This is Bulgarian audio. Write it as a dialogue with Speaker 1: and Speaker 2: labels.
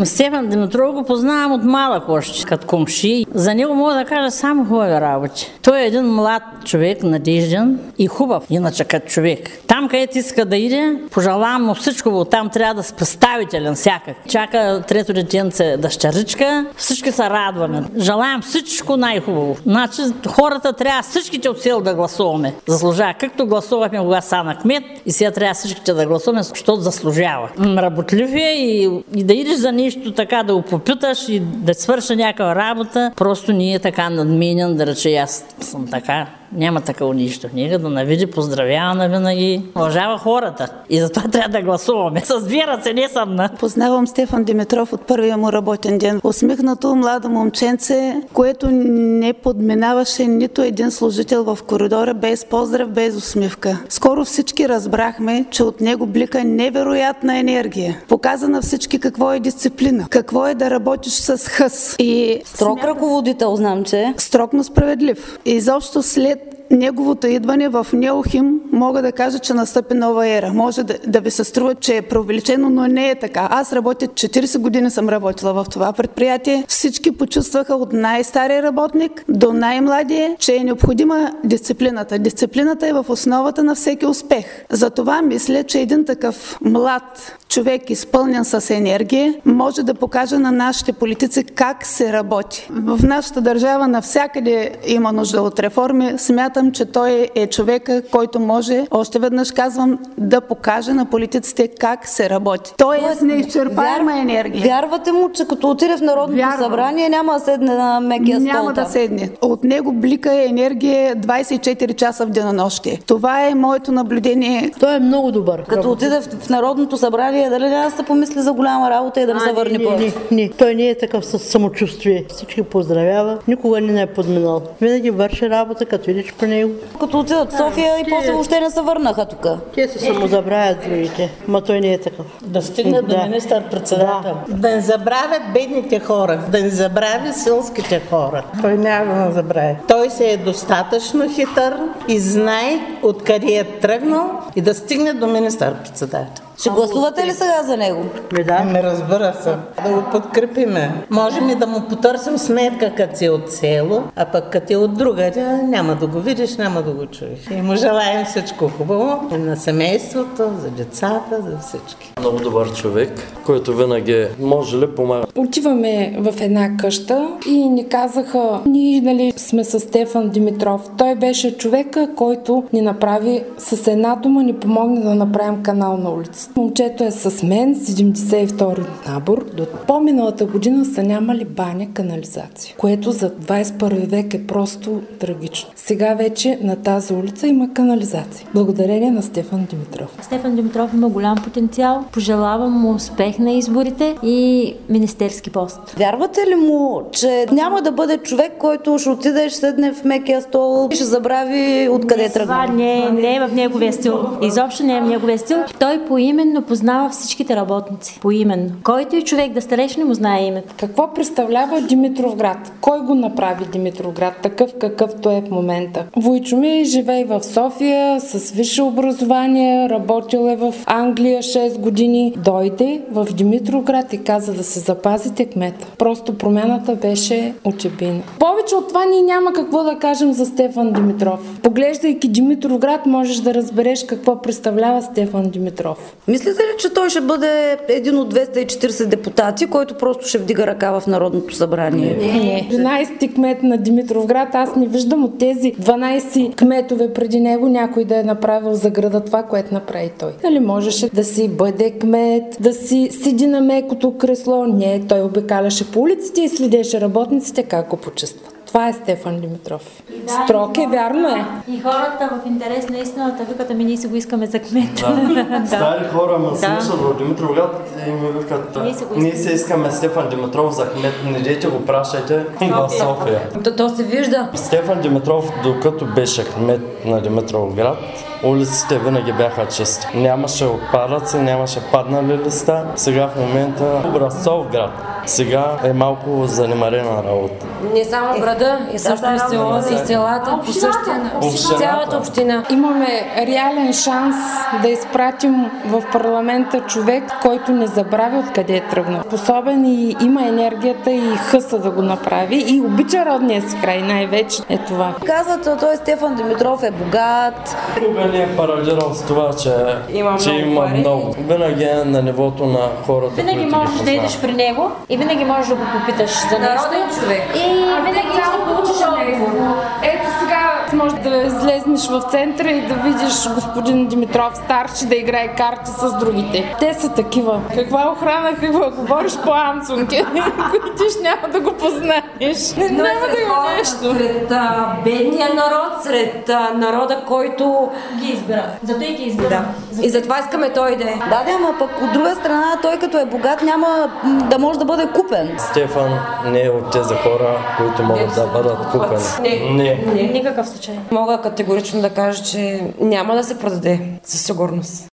Speaker 1: Стефан Димитров го познавам от малък още, като комши. За него мога да кажа само хубави работи. Той е един млад човек, надежден и хубав, иначе като човек. Там, където иска да иде, пожелавам му всичко, там трябва да се представителен всякак. Чака трето детенце дъщеричка, всички са радваме. Желаем всичко най-хубаво. Значи хората трябва всичките от сел да гласуваме. Заслужава. Както гласувахме кога стана кмет и сега трябва всичките да гласуваме, защото заслужава. Работлив е и да идеш за нещо така, да го попиташ и да свърша някаква работа. Просто не е така надменен, да рече аз съм така. Няма такова нищо. Нека да навиди, поздравява навинаги. Уважава хората. И затова трябва да гласуваме. С две ръце, не съм на.
Speaker 2: Познавам Стефан Димитров от първия му работен ден. Усмихнато младо момченце, което не подминаваше нито един служител в коридора без поздрав, без усмивка. Скоро всички разбрахме, че от него блика невероятна енергия. Показа на всички какво е дисциплина. Какво е да работиш с хъс. И
Speaker 3: строг ръководител, знам, че.
Speaker 2: Строг, но справедлив. И изобщо след неговото идване в Неохим мога да кажа, че настъпи нова ера. Може да ви се струва, че е преувеличено, но не е така. Аз работя 40 години съм работила в това предприятие. Всички почувстваха от най-стария работник до най-младия, че е необходима дисциплината. Дисциплината е в основата на всеки успех. Затова мисля, че един такъв млад човек, изпълнен с енергия, може да покаже на нашите политици как се работи. В нашата държава навсякъде има нужда от реформи. Смятам, че той е човека, който може, още веднъж казвам, да покаже на политиците как се работи. Той е с неизчерпаема енергия.
Speaker 3: Вярвате му, че като отиде в Народното събрание няма да седне на мекия стол?
Speaker 2: Няма да седне. От него блика енергия 24 часа в денонощие. Това е моето наблюдение.
Speaker 4: Той е много добър.
Speaker 3: Като отиде в Народното събрание, дали няма да се помисли за голяма работа и да не се върне повече?
Speaker 4: Не. Той не е такъв със самочувствие. Всички поздравява. Никога не е подминал. Винаги върши работа, като идеш по него.
Speaker 3: Като отидат в София и после въобще не се върнаха тук.
Speaker 4: Те се самозабравят другите, ма той не е такъв.
Speaker 5: Да стигнат до министър-председател. Да не забравят бедните хора, да не забрави селските хора. Той няма да забрави. Той се е достатъчно хитър и знае откъде е тръгнал и да стигне до министър-председател.
Speaker 3: Ще гласувате ли сега за него?
Speaker 5: Не разбира се. Да го подкрепиме. Можем и да му потърсим сметка, като си от село, а пък като е от другаде, няма да го видиш, няма да го чуеш. И му желаем всичко хубаво и на семейството, за децата, за всички.
Speaker 6: Много добър човек, който винаги може ли помага.
Speaker 7: Отиваме в една къща и ни казаха, ние сме с Стефан Димитров. Той беше човека, който ни направи с една дума, ни помогне да направим канал на улица. Момчето е с мен, 72-ри набор. До по-миналата година са нямали баня, канализация, което за 21 век е просто трагично. Сега вече на тази улица има канализация. Благодарение на Стефан Димитров.
Speaker 8: Стефан Димитров има голям потенциал. Пожелавам му успех на изборите и министерски пост.
Speaker 3: Вярвате ли му, че няма да бъде човек, който ще отиде, ще седне в мекия стол и ще забрави откъде е тръгнал?
Speaker 8: Това не е в неговия стил. Изобщо не е в неговия стил. Той поименно познава всичките работници. Поименно. Който и човек да стареш не му знае името.
Speaker 7: Какво представлява Димитровград? Кой го направи Димитровград такъв какъвто е в момента? Войчо ми живее в София с висше образование, работил е в Англия 6 години. Дойде в Димитровград и каза да се запазите кмета. Просто промяната беше очебийна. Повече от това ние няма какво да кажем за Стефан Димитров. Поглеждайки Димитровград, можеш да разбереш какво представлява Стефан Димитров.
Speaker 3: Мислите ли, че той ще бъде един от 240 депутати, който просто ще вдига ръка в Народното събрание?
Speaker 7: Не. 12 кмет на Димитровград, аз не виждам от тези 12 кметове преди него някой да е направил за града това, което направи той. Нали можеше да си бъде кмет, да си седи на мекото кресло? Не, той обикаляше по улиците и следеше работниците как го почувстват. Това е Стефан Димитров. Строг е, вярно е.
Speaker 8: И хората в интерес на истината викат, ами ние си го искаме за кмет.
Speaker 6: Да. Стари хора ме слушат в Димитровград и ми викат, ние се искаме Стефан Димитров за кмет, не дейте го пращайте в София.
Speaker 3: То се вижда.
Speaker 6: Стефан Димитров, докато беше кмет на Димитровград, улиците винаги бяха чисти. Нямаше отпадъци, нямаше паднали листа. Сега в момента образцов град. Сега е малко занемарена работа.
Speaker 9: Не само града, и също и селата, по същия цялата община.
Speaker 7: Имаме реален шанс да изпратим в парламента човек, който не забравя откъде е тръгнал. Способен и има енергията и хъса да го направи и обича родния си край, най-вече е това.
Speaker 3: Казват, той Стефан Димитров е богат.
Speaker 6: Никога не е парализирал с това, че има много. Винаги е на нивото на хората,
Speaker 8: Винаги можеш да идеш при него и винаги можеш да го попиташ за нещо.
Speaker 9: Народен човек.
Speaker 8: И винаги ще получиш отговор.
Speaker 7: Ето сега може да излезнеш в центъра и да видиш господин Димитров старши да играе карти с другите. Те са такива. Каква охрана, какво говориш по Амсунки? Които няма да го познаеш. Няма да има нещо.
Speaker 9: Сред бедния народ, сред народа, който
Speaker 8: Ги избира. Зато и ги избира.
Speaker 9: Да. И затова искаме той да е.
Speaker 3: Да, ама пък от друга страна, той като е богат няма да може да бъде купен.
Speaker 6: Стефан не е от тези хора, които могат да бъдат купени. Не.
Speaker 8: Никакъв случай.
Speaker 9: Мога категорично да кажа, че няма да се продаде със сигурност.